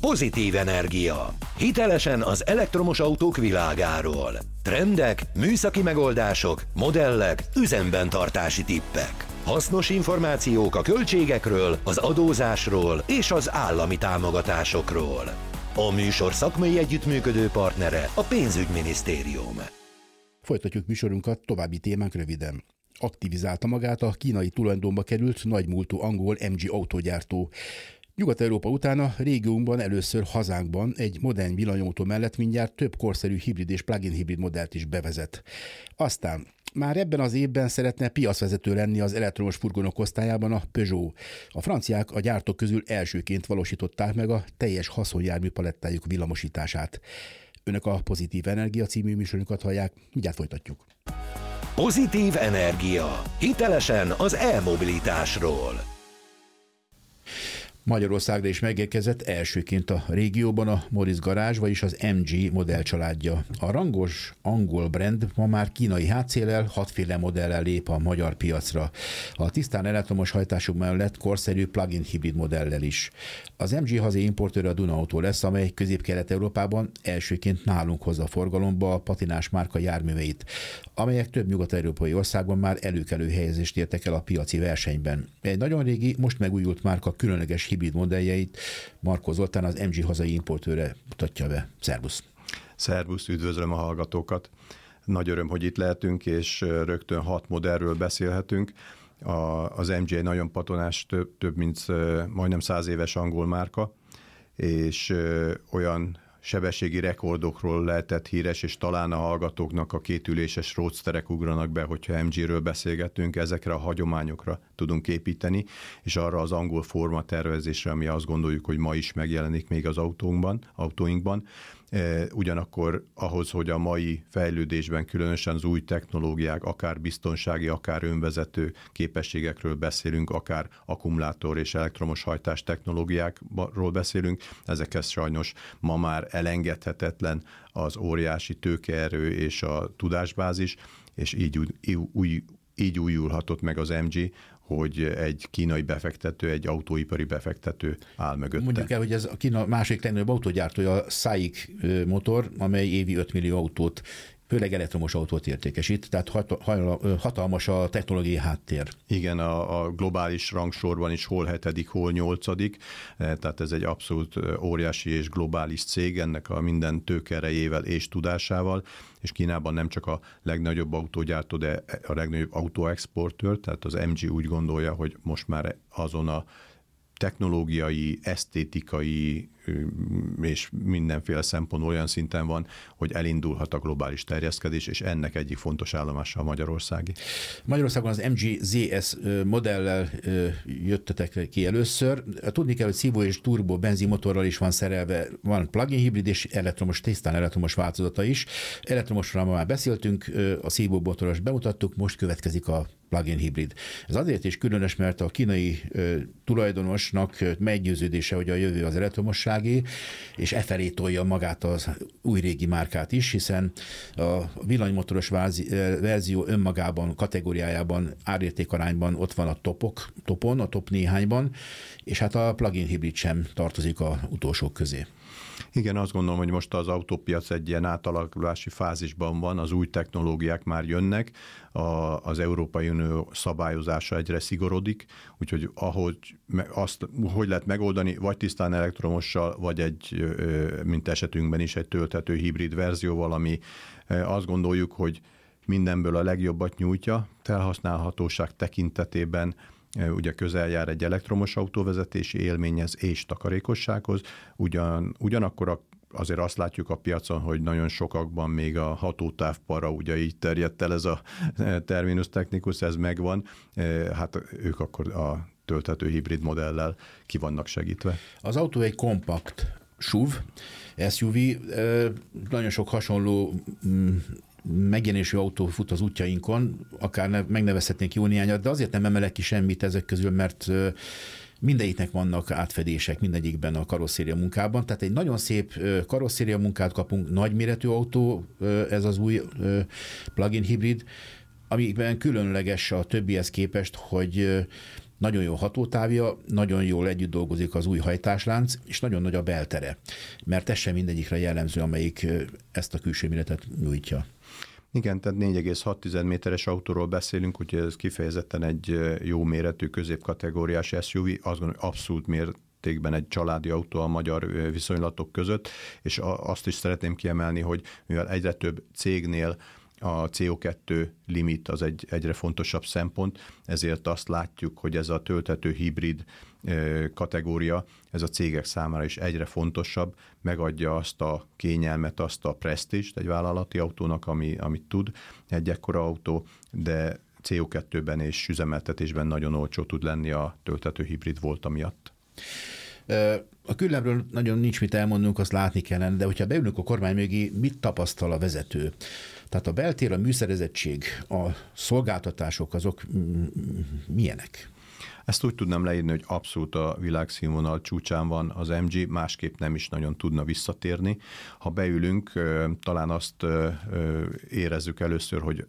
Pozitív Energia. Hitelesen az elektromos autók világáról. Trendek, műszaki megoldások, modellek, üzemben tartási tippek. Hasznos információk a költségekről, az adózásról és az állami támogatásokról. A műsor szakmai együttműködő partnere a Pénzügyminisztérium. Folytatjuk műsorunkat, további témánk röviden. Aktivizálta magát a kínai tulajdonba került nagymúltú angol MG autógyártó. Nyugat-Európa után a régiónkban először hazánkban egy modern villanyautó mellett mindjárt több korszerű hibrid és plug-in hibrid modellt is bevezet. Aztán már ebben az évben szeretne piacvezető lenni az elektromos furgonok osztályában a Peugeot. A franciák a gyártók közül elsőként valósították meg a teljes haszonjármű palettájuk villamosítását. Önök a Pozitív Energia című műsorunkat hallják, mindjárt folytatjuk. Pozitív Energia. Hitelesen az e-mobilitásról. Magyarországra is megérkezett elsőként a régióban a Morris Garázs, vagyis az MG modellcsaládja. A rangos angol brand ma már kínai hátszéllel, 6 modellel lép a magyar piacra. A tisztán elektromos hajtású mellett korszerű plug-in hibrid modellel is. Az MG hazai importőre a Duna Autó lesz, amely Közép-Kelet-Európában elsőként nálunk hozza forgalomba a patinás márka járműveit, amelyek több nyugat-európai országban már előkelő helyezést értek el a piaci versenyben. Egy nagyon régi, most megújult márka különleges hibrid modelljeit Markó Zoltán, az MG hazai importőre mutatja be. Szervusz! Szervusz, üdvözlöm a hallgatókat! Nagy öröm, hogy itt lehetünk, és rögtön 6 modellről beszélhetünk. Az MG egy nagyon patonás, több mint majdnem 100 éves angol márka, és olyan sebességi rekordokról lehetett híres, és talán a hallgatóknak a kétüléses roadsterek ugranak be, hogyha MG-ről beszélgetünk, ezekre a hagyományokra tudunk építeni, és arra az angol formatervezésre, ami azt gondoljuk, hogy ma is megjelenik még az autóinkban. Ugyanakkor ahhoz, hogy a mai fejlődésben különösen az új technológiák, akár biztonsági, akár önvezető képességekről beszélünk, akár akkumulátor és elektromos hajtás technológiákról beszélünk, ezekhez sajnos ma már elengedhetetlen az óriási tőkeerő és a tudásbázis, és így újulhatott meg az MG, hogy egy kínai befektető, egy autóipari befektető áll mögötte. Mondjuk el, hogy ez a Kína másik legnagyobb autógyártója, a SAIC motor, amely évi 5 millió autót, főleg elektromos autót értékesít, tehát hatalmas a technológiai háttér. Igen, a globális rangsorban is hol 7., hol 8., tehát ez egy abszolút óriási és globális cég, ennek a minden tőkerejével és tudásával, és Kínában nem csak a legnagyobb autógyártó, de a legnagyobb autóexportőr, tehát az MG úgy gondolja, hogy most már azon a technológiai, esztétikai és mindenféle szempontból olyan szinten van, hogy elindulhat a globális terjeszkedés, és ennek egyik fontos állomása a magyarországi. Magyarországon az MG ZS modellel jöttetek ki először. Tudni kell, hogy szívó és turbo benzinmotorral is van szerelve, van plug-in hibrid és elektromos, tisztán elektromos változata is. Elektromosról már beszéltünk, a szívó motoros bemutattuk, most következik a plug-in hibrid. Ez azért is különös, mert a kínai tulajdonosnak meggyőződése, hogy a jövő az elektromosságé, és felé tolja magát az új-régi márkát is, hiszen a villanymotoros verzió önmagában, kategóriájában, árértékarányban ott van a topon, a top néhányban, és hát a plug-in hibrid sem tartozik az utolsók közé. Igen, azt gondolom, hogy most az autópiac egy ilyen átalakulási fázisban van, az új technológiák már jönnek, az Európai Unió szabályozása egyre szigorodik, úgyhogy hogy lehet megoldani, vagy tisztán elektromossal, vagy egy, mint esetünkben is, egy tölthető hibrid verzióval, ami azt gondoljuk, hogy mindenből a legjobbat nyújtja, felhasználhatóság tekintetében, ugye közel jár egy elektromos autóvezetési élményhez és takarékossághoz, ugyanakkor azért azt látjuk a piacon, hogy nagyon sokakban még a hatótávpara, ugye így terjedt el ez a terminus technicus, ez megvan, hát ők akkor a tölthető hibrid modellel ki vannak segítve. Az autó egy kompakt SUV, nagyon sok hasonló megjelenésű autó fut az útjainkon, akár megnevezhetnénk jó néhányat, de azért nem emelek ki semmit ezek közül, mert mindegyiknek vannak átfedések mindegyikben a karosszéria munkában, tehát egy nagyon szép karosszéria munkát kapunk, nagyméretű autó, ez az új plug-in hibrid, amiben különleges a többihez képest, hogy nagyon jó hatótávja, nagyon jól együtt dolgozik az új hajtáslánc, és nagyon nagy a beltere, mert ez sem mindegyikre jellemző, amelyik ezt a külső méretet nyújtja. Igen, tehát 4,6 méteres autóról beszélünk, úgyhogy ez kifejezetten egy jó méretű középkategóriás SUV, azt gondolom, hogy abszolút mértékben egy családi autó a magyar viszonylatok között, és azt is szeretném kiemelni, hogy mivel egyre több cégnél a CO2 limit az egy egyre fontosabb szempont, ezért azt látjuk, hogy ez a tölthető hibrid kategória, ez a cégek számára is egyre fontosabb, megadja azt a kényelmet, azt a presztízst egy vállalati autónak, amit tud egy ekkora autó, de CO2-ben és üzemeltetésben nagyon olcsó tud lenni a tölthető hibrid volta miatt. A küllemről nagyon nincs mit elmondnunk, azt látni kellene, de hogyha beülünk a kormány mögé, mit tapasztal a vezető? Tehát a beltér, a műszerezettség, a szolgáltatások, azok milyenek? Ezt úgy tudnám leírni, hogy abszolút a világszínvonal csúcsán van az MG, másképp nem is nagyon tudna visszatérni. Ha beülünk, talán azt érezzük először, hogy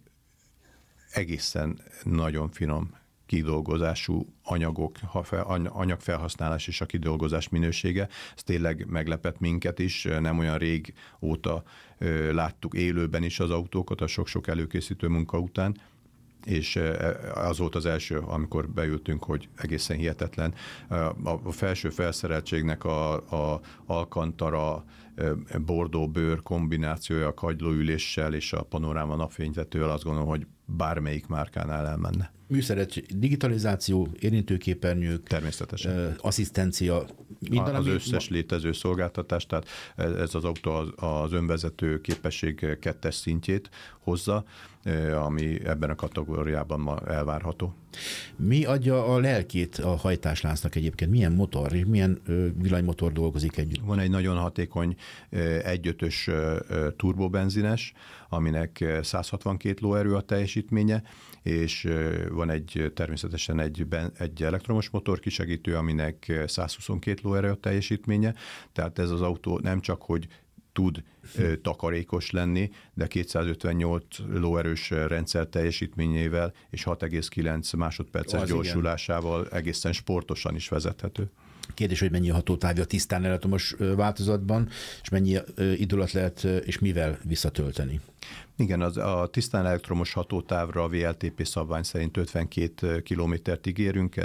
egészen nagyon finom kidolgozású anyagok, anyagfelhasználás és a kidolgozás minősége. Ez tényleg meglepett minket is, nem olyan rég óta láttuk élőben is az autókat a sok-sok előkészítő munka után, és az volt az első, amikor beültünk, hogy egészen hihetetlen. A felső felszereltségnek a Alcantara bordó bőr kombinációja a kagylóüléssel és a panoráma napfényvetővel, azt gondolom, hogy bármelyik márkánál elmenne. Műszerettség, digitalizáció, érintőképernyők, természetesen. Asszisztencia, minden, az összes létező szolgáltatás, tehát ez az autó az önvezető képesség 2-es szintjét hozza, ami ebben a kategóriában ma elvárható. Mi adja a lelkét a hajtásláncnak egyébként? Milyen motor, milyen villanymotor dolgozik együtt? Van egy nagyon hatékony 1.5-ös turbobenzines, aminek 162 lóerő a teljesítménye, és van természetesen egy elektromos motor kisegítő, aminek 122 lóerő a teljesítménye, tehát ez az autó nem csak, hogy tud takarékos lenni, de 258 lóerős rendszer teljesítményével és 6,9 másodperces gyorsulásával egészen sportosan is vezethető. Kérdés, hogy mennyi a hatótávja a tisztán elektromos változatban, és mennyi idő alatt lehet és mivel visszatölteni? Igen, a tisztán elektromos hatótávra a VLTP szabvány szerint 52 kilométert ígérünk,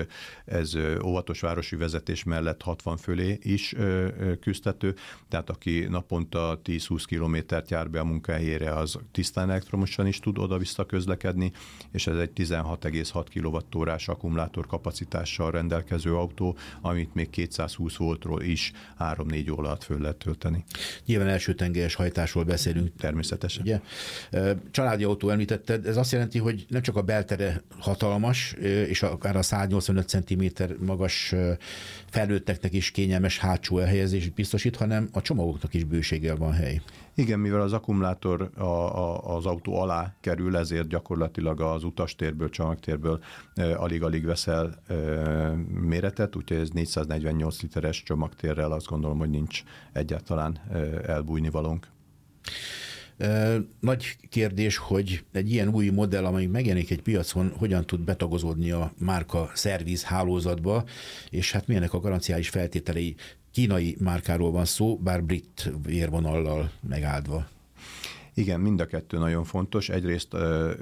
ez óvatos városi vezetés mellett 60 fölé is küzdhető, tehát aki naponta 10-20 kilométert jár be a munkahelyére, az tisztán elektromosan is tud oda-vissza közlekedni, és ez egy 16,6 kWh-s akkumulátor kapacitással rendelkező autó, amit még 220 voltról is 3-4 óra alatt föl lehet tölteni. Nyilván elsőtengelyes hajtásról beszélünk. Természetesen. Ugye? Családi autó említetted, ez azt jelenti, hogy nem csak a beltere hatalmas, és akár a 185 cm magas felnőtteknek is kényelmes hátsó elhelyezést biztosít, hanem a csomagoknak is bőséggel van hely. Igen, mivel az akkumulátor az autó alá kerül, ezért gyakorlatilag az utastérből, csomagtérből alig-alig veszel méretet, úgyhogy ez 448 literes csomagtérrel azt gondolom, hogy nincs egyáltalán elbújnivalónk. Nagy kérdés, hogy egy ilyen új modell, amely megjelenik egy piacon, hogyan tud betagozódni a márka szerviz hálózatba, és hát milyenek a garanciális feltételei. Kínai márkáról van szó, bár brit vérvonallal megáldva. Igen, mind a kettő nagyon fontos. Egyrészt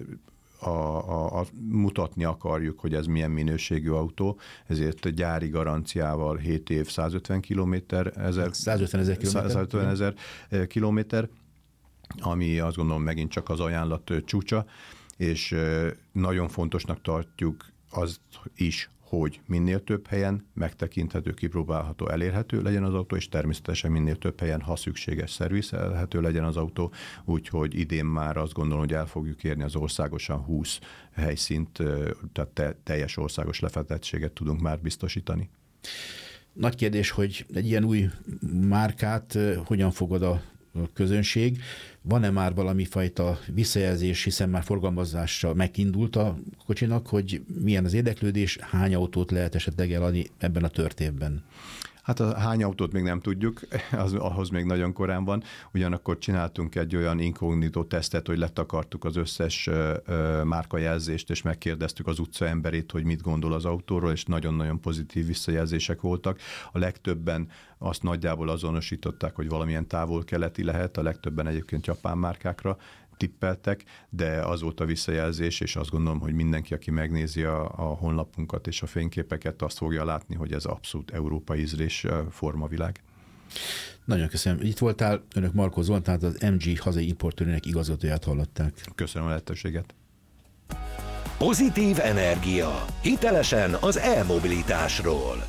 mutatni akarjuk, hogy ez milyen minőségű autó, ezért gyári garanciával 7 év 150 ezer kilométer, ami azt gondolom megint csak az ajánlat csúcsa, és nagyon fontosnak tartjuk azt is, hogy minél több helyen megtekinthető, kipróbálható, elérhető legyen az autó, és természetesen minél több helyen, ha szükséges, szervizelhető legyen az autó, úgyhogy idén már azt gondolom, hogy el fogjuk érni az országosan 20 helyszínt, tehát teljes országos lefedettséget tudunk már biztosítani. Nagy kérdés, hogy egy ilyen új márkát hogyan fogad a közönség. Van-e már valami fajta visszajelzés, hiszen már forgalmazással megindult a kocsinak, hogy milyen az érdeklődés, hány autót lehet esetleg eladni ebben a tört évben? Hát hány autót még nem tudjuk, ahhoz még nagyon korán van. Ugyanakkor csináltunk egy olyan inkognitó tesztet, hogy letakartuk az összes márkajelzést, és megkérdeztük az utca emberét, hogy mit gondol az autóról, és nagyon-nagyon pozitív visszajelzések voltak. A legtöbben azt nagyjából azonosították, hogy valamilyen távol-keleti lehet, a legtöbben egyébként japán márkákra tippeltek, de az volt a visszajelzés, és azt gondolom, hogy mindenki, aki megnézi a honlapunkat és a fényképeket, azt fogja látni, hogy ez abszolút európai ízlés formavilág. Nagyon köszönöm. Itt voltál, önök Markó Zoltán, az MG hazai importőrének igazgatóját hallották. Köszönöm a lehetőséget. Pozitív energia. Hitelesen az e-mobilitásról.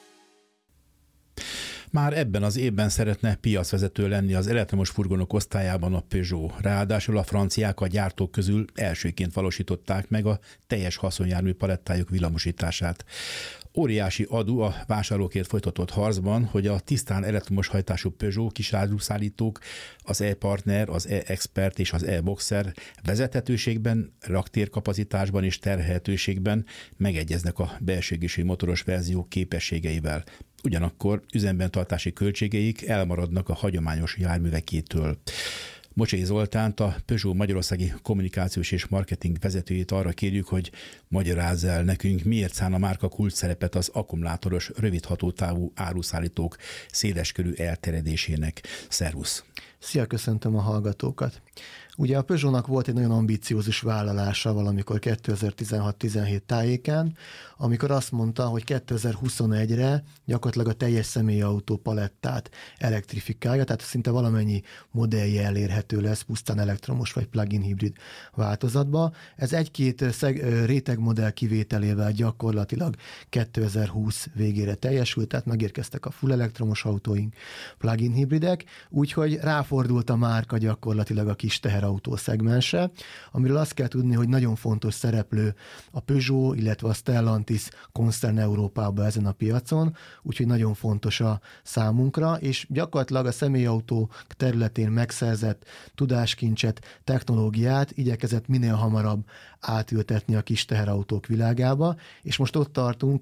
Már ebben az évben szeretne piacvezető lenni az elektromos furgonok osztályában a Peugeot. Ráadásul a franciák a gyártók közül elsőként valósították meg a teljes haszonjármű palettájuk villamosítását. Óriási adó a vásárlókért folytatott harcban, hogy a tisztán elektromos hajtású Peugeot kisáruszállítók, az e-partner, az e-expert és az e-boxer vezethetőségben, raktérkapacitásban és terhelhetőségben megegyeznek a belső égésű motoros verziók képességeivel. Ugyanakkor üzemben tartási költségeik elmaradnak a hagyományos járművekétől. Mocsai Zoltánt, a Peugeot magyarországi kommunikációs és marketing vezetőjét arra kérjük, hogy magyarázz el nekünk, miért szán a márka kulcs szerepet az akkumulátoros, rövidhatótávú áruszállítók széleskörű elterjedésének. Szervusz! Szia, köszöntöm a hallgatókat! Ugye a Peugeotnak volt egy nagyon ambiciózus vállalása valamikor 2016-17 tájékán, amikor azt mondta, hogy 2021-re gyakorlatilag a teljes személyautó palettát elektrifikálja, tehát szinte valamennyi modellje elérhető lesz pusztán elektromos vagy plug-in hibrid változatba. Ez egy-két rétegmodell kivételével gyakorlatilag 2020 végére teljesült, tehát megérkeztek a full elektromos autóink, plug-in hibridek, úgyhogy ráfordult a márka gyakorlatilag a kis teherautó szegmensre, amiről azt kell tudni, hogy nagyon fontos szereplő a Peugeot, illetve a Stellantis koncern Európában ezen a piacon, úgyhogy nagyon fontos a számunkra, és gyakorlatilag a személyautó területén megszerzett tudáskincset, technológiát igyekezett minél hamarabb átültetni a kis teherautók világába, és most ott tartunk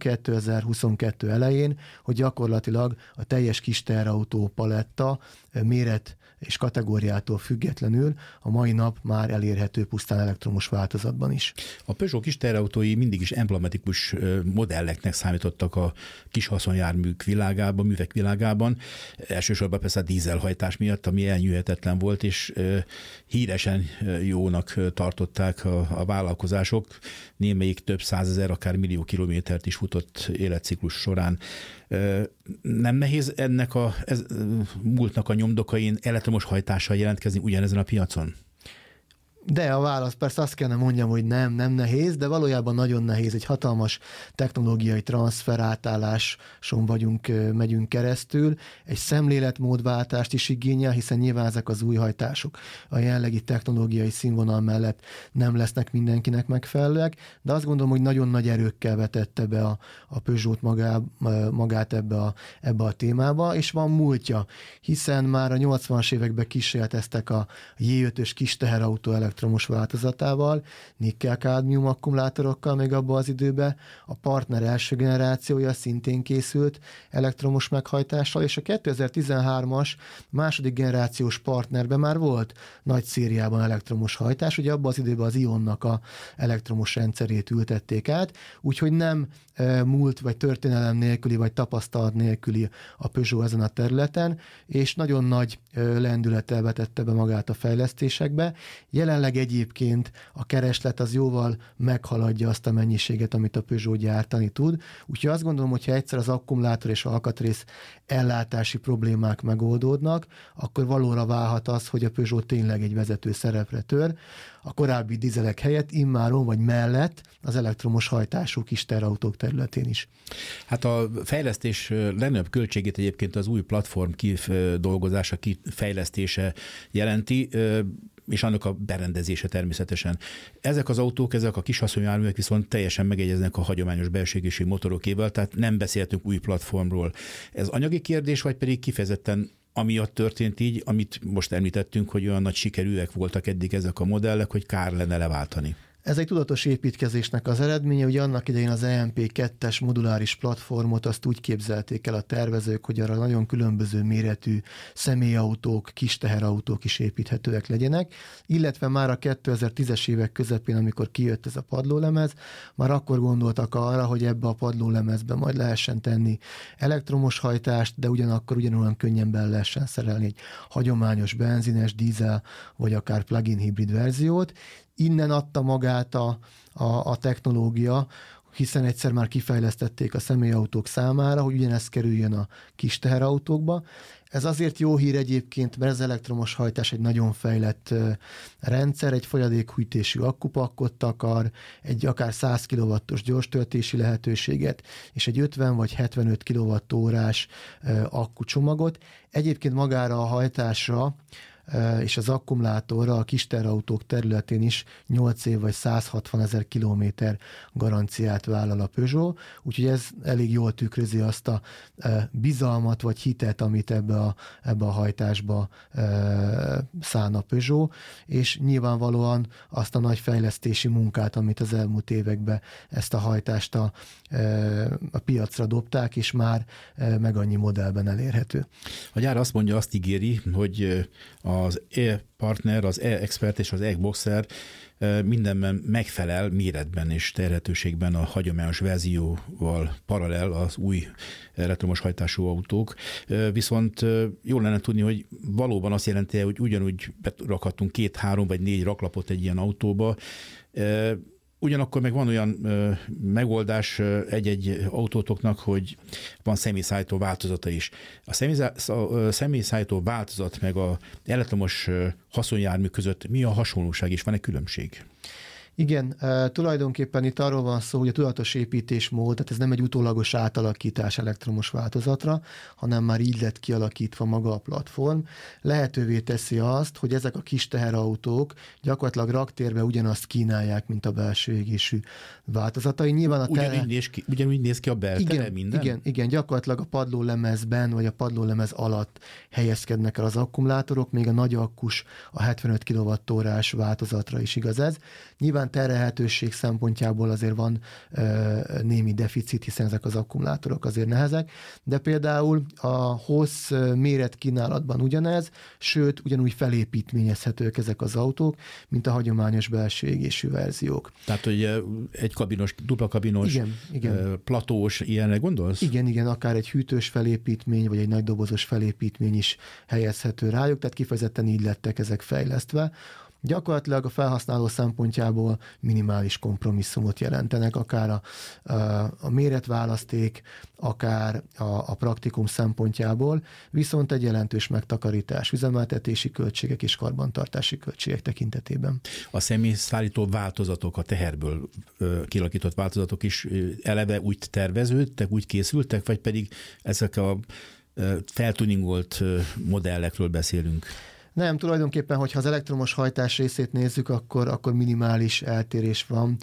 2022 elején, hogy gyakorlatilag a teljes kis teherautó paletta méret és kategóriától függetlenül a mai nap már elérhető pusztán elektromos változatban is. A Peugeot kis teherautói mindig is emblematikus modelleknek számítottak a kis haszonjárműk világában, művek világában. Elsősorban persze a dízelhajtás miatt, ami elnyűhetetlen volt, és híresen jónak tartották a vállalkozások. Némelyik több százezer, akár millió kilométert is futott életciklus során. Nem nehéz ennek a múltnak a nyomdokain elektromos hajtással jelentkezni ugyanezen a piacon? De a válasz persze azt kellene mondjam, hogy nem nehéz, de valójában nagyon nehéz. Egy hatalmas technológiai transfer átálláson megyünk keresztül. Egy szemléletmódváltást is igényel, hiszen nyilván ezek az új hajtások a jelenlegi technológiai színvonal mellett nem lesznek mindenkinek megfelelőek, de azt gondolom, hogy nagyon nagy erőkkel vetette be a Peugeot magát ebbe a témába, és van múltja, hiszen már a 80-as években kísérleteztek a J5-ös kis teherautó elektromos változatával, nikkel-kádmium akkumulátorokkal még abban az időben. A partner első generációja szintén készült elektromos meghajtással, és a 2013-as második generációs partnerben már volt nagy szériában elektromos hajtás, ugye abban az időben az Ionnak a elektromos rendszerét ültették át, úgyhogy nem múlt vagy történelem nélküli, vagy tapasztalat nélküli a Peugeot ezen a területen, és nagyon nagy lendülettel vetette be magát a fejlesztésekbe. Jelenleg egyébként a kereslet az jóval meghaladja azt a mennyiséget, amit a Peugeot gyártani tud. Úgyhogy azt gondolom, hogyha egyszer az akkumulátor és alkatrész ellátási problémák megoldódnak, akkor valóra válhat az, hogy a Peugeot tényleg egy vezető szerepre tör. A korábbi dízelek helyett immáron vagy mellett az elektromos hajtású kis teherautók területén is. Hát a fejlesztés legnagyobb költségét egyébként az új platform kidolgozása, kifejlesztése jelenti, és annak a berendezése természetesen. Ezek az autók, ezek a kis haszonjárművek viszont teljesen megegyeznek a hagyományos belső égésű motorokével, tehát nem beszéltünk új platformról. Ez anyagi kérdés, vagy pedig kifejezetten amiatt történt így, amit most említettünk, hogy olyan nagy sikerűek voltak eddig ezek a modellek, hogy kár lenne leváltani? Ez egy tudatos építkezésnek az eredménye, hogy annak idején az EMP2-es moduláris platformot azt úgy képzelték el a tervezők, hogy arra nagyon különböző méretű személyautók, kis teherautók is építhetőek legyenek, illetve már a 2010-es évek közepén, amikor kijött ez a padlólemez, már akkor gondoltak arra, hogy ebbe a padlólemezbe majd lehessen tenni elektromos hajtást, de ugyanakkor ugyanolyan könnyen bele lehessen szerelni egy hagyományos benzines, dízel vagy akár plug-in hibrid verziót. Innen adta magát a technológia, hiszen egyszer már kifejlesztették a személyautók számára, hogy ugyanezt kerüljön a kis teherautókba. Ez azért jó hír egyébként, mert az elektromos hajtás egy nagyon fejlett rendszer, egy folyadékhűtésű akkupakkot takar, egy akár 100 kW-os gyorstöltési lehetőséget, és egy 50 vagy 75 kWh-s akkucsomagot. Egyébként magára a hajtásra és az akkumulátorra a kis teherautók területén is 8 év vagy 160 000 kilométer garanciát vállal a Peugeot, úgyhogy ez elég jól tükrözi azt a bizalmat vagy hitet, amit ebbe a hajtásba szán a Peugeot, és nyilvánvalóan azt a nagy fejlesztési munkát, amit az elmúlt években ezt a hajtást a piacra dobták, és már meg annyi modellben elérhető. A gyár azt mondja, azt ígéri, hogy az e-partner, az e-expert és az e-boxer mindenben megfelel méretben és terhetőségben a hagyományos verzióval paralel az új elektromos hajtású autók. Viszont jól lenne tudni, hogy valóban azt jelenti, hogy ugyanúgy rakhatunk 2, 3 vagy 4 raklapot egy ilyen autóba. Ugyanakkor meg van olyan megoldás egy-egy autótoknak, hogy van személyszállító változata is. A személyszállító változat meg a elektromos haszonjármű között mi a hasonlóság és van-e különbség? Igen, tulajdonképpen itt arról van szó, hogy a tudatos építésmód, tehát ez nem egy utólagos átalakítás elektromos változatra, hanem már így lett kialakítva maga a platform. Lehetővé teszi azt, hogy ezek a kis teherautók gyakorlatilag raktérbe ugyanazt kínálják, mint a belső égésű változatai. Nyilván ugyanúgy néz ki a beltere minden? Igen, gyakorlatilag a padlólemezben vagy a padlólemez alatt helyezkednek el az akkumulátorok, még a nagy akkus, a 75 kWh-s változatra is igaz ez. Nyilván terhelhetőség szempontjából azért van némi deficit, hiszen ezek az akkumulátorok azért nehezek, de például a hossz méret kínálatban ugyanez, sőt, ugyanúgy felépítményezhetők ezek az autók, mint a hagyományos belső égésű verziók. Tehát, hogy egy kabinos, dupla kabinos, igen. Platós, ilyenre gondolsz? Igen, akár egy hűtős felépítmény, vagy egy nagy dobozos felépítmény is helyezhető rájuk, tehát kifejezetten így lettek ezek fejlesztve. Gyakorlatilag a felhasználó szempontjából minimális kompromisszumot jelentenek, akár a méretválaszték, akár a praktikum szempontjából, viszont egy jelentős megtakarítás üzemeltetési költségek és karbantartási költségek tekintetében. A személyszállító változatok, a teherből kialakított változatok is eleve úgy terveződtek, úgy készültek, vagy pedig ezek a feltuningolt modellekről beszélünk? Nem, tulajdonképpen, hogyha az elektromos hajtás részét nézzük, akkor minimális eltérés van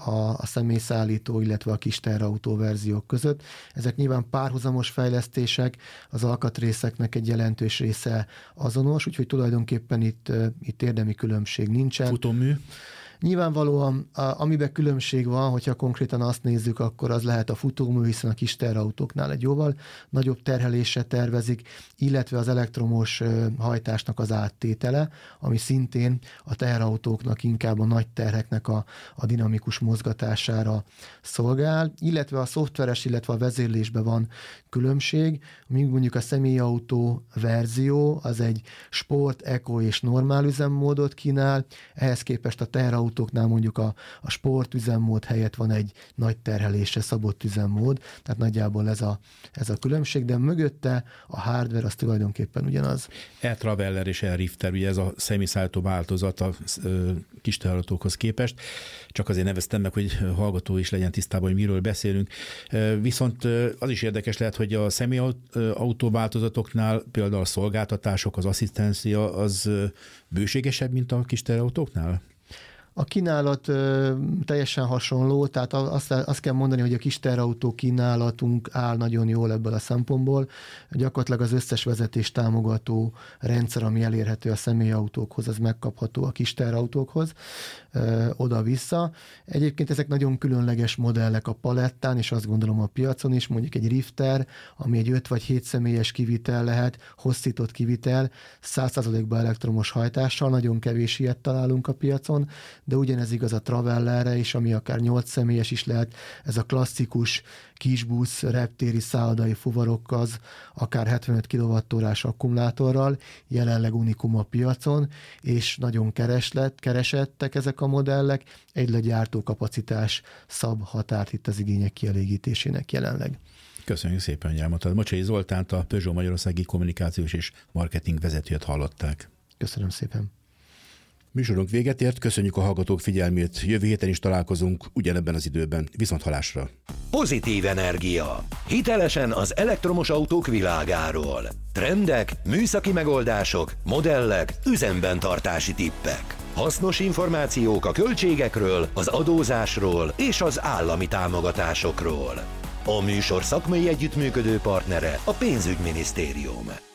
a személyszállító, illetve a kis teherautó verziók között. Ezek nyilván párhuzamos fejlesztések, az alkatrészeknek egy jelentős része azonos, úgyhogy tulajdonképpen itt érdemi különbség nincsen. Futómű? Nyilvánvalóan, amiben különbség van, hogyha konkrétan azt nézzük, akkor az lehet a futómű, hiszen a kis teherautóknál egy jóval nagyobb terhelésre tervezik, illetve az elektromos hajtásnak az áttétele, ami szintén a teherautóknak inkább a nagy terheknek a dinamikus mozgatására szolgál, illetve a szoftveres, illetve a vezérlésben van különbség, míg mondjuk a személyautó verzió az egy sport, eco és normál üzemmódot kínál, ehhez képest a teherautóknál mondjuk a sport üzemmód helyett van egy nagy terhelésre szabott üzemmód, tehát nagyjából ez a különbség, de mögötte a hardware az tulajdonképpen ugyanaz. E-Traveller és E-Rifter, ugye ez a személyszállító változat a kis teherautókhoz képest, csak azért neveztem meg, hogy hallgató is legyen tisztában, hogy miről beszélünk. Viszont az is érdekes lehet, hogy a személyautó változatoknál például a szolgáltatások, az asszisztencia az bőségesebb, mint a kis teherautóknál? A kínálat teljesen hasonló, tehát azt kell mondani, hogy a kis teherautó kínálatunk áll nagyon jól ebből a szempontból. Gyakorlatilag az összes vezetés támogató rendszer, ami elérhető a személyautókhoz, az megkapható a kis teherautókhoz, oda-vissza. Egyébként ezek nagyon különleges modellek a palettán, és azt gondolom a piacon is, mondjuk egy Rifter, ami egy 5 vagy 7 személyes kivitel lehet, hosszított kivitel, 100%-ban elektromos hajtással, nagyon kevés ilyet találunk a piacon, de ugyanez igaz a Travellerre is, ami akár 8 személyes is lehet, ez a klasszikus kisbusz, reptéri szállodai fuvarokkal, akár 75 kWh-s akkumulátorral, jelenleg unikum a piacon, és nagyon keresettek ezek a modellek, egy gyártókapacitás szab határt itt az igények kielégítésének jelenleg. Köszönjük szépen, hogy elmondtad. Mocsai Zoltánt, a Peugeot Magyarországi kommunikációs és marketing vezetőjét hallották. Köszönöm szépen. Műsorunk véget ért, köszönjük a hallgatók figyelmét. Jövő héten is találkozunk ugyanebben az időben. Viszonthallásra. Pozitív energia. Hitelesen az elektromos autók világáról. Trendek, műszaki megoldások, modellek, üzemben tartási tippek. Hasznos információk a költségekről, az adózásról és az állami támogatásokról. A műsor szakmai együttműködő partnere a Pénzügyminisztérium.